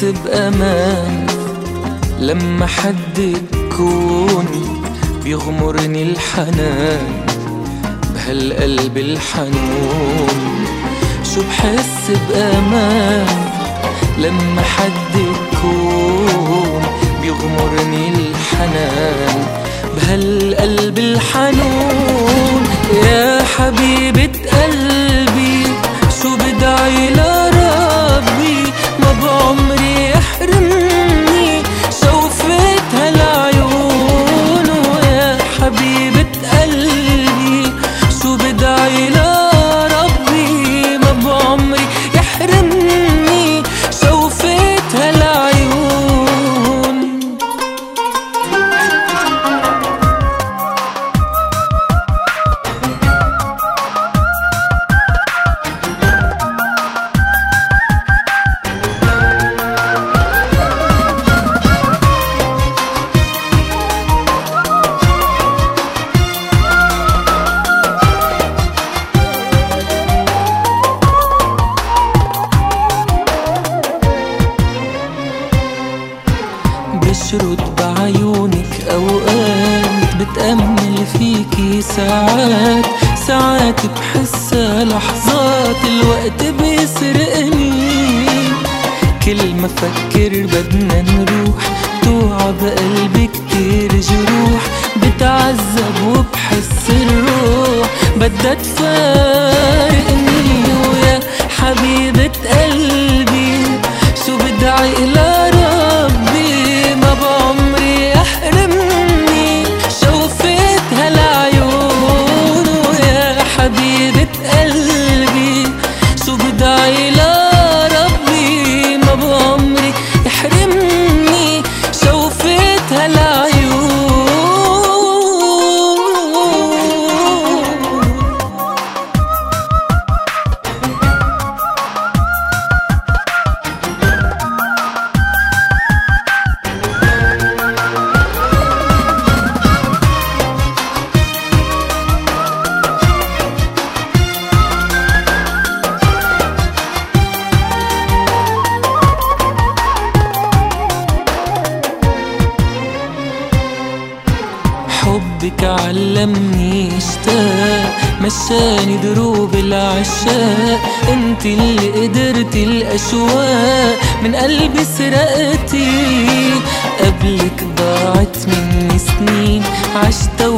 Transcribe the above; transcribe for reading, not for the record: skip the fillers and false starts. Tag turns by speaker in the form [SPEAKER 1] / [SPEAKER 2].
[SPEAKER 1] بأمان لما حد يكون بيغمرني الحنان بهالقلب الحنون. شو بحس بأمان لما حد يكون بيغمرني الحنان بهالقلب الحنون. يا حبيبة قلبي شو بدعي لربي ما بعمري يحرمني شوفة هالعيون. ويا حبيبة قلبي شو بدعي لربي ما بعمري يحرمني شوفة هالعيون. بشرد بعيونك أوقات بتأمل فيكي ساعات ساعات بحسها لحظات الوقت بيسرقني. كل ما فكر بدنا نروح توعى بقلبي كتير جروح بتعذب وبحس الروح بدها تفارقني. ويا حبيبة قلبي شو بدعي لربي ما بعمري يحرمني شوفة هالعيون. ويا حبيبة قلبي شو بدعي لربي ما بعمري يحرمني شوفة هالعيون. حبك علمني اشتاق مشاني دروب العشاق انت اللي قدرتي الاشواق من قلبي سرقتي. قبلك ضاعت مني سنين عشت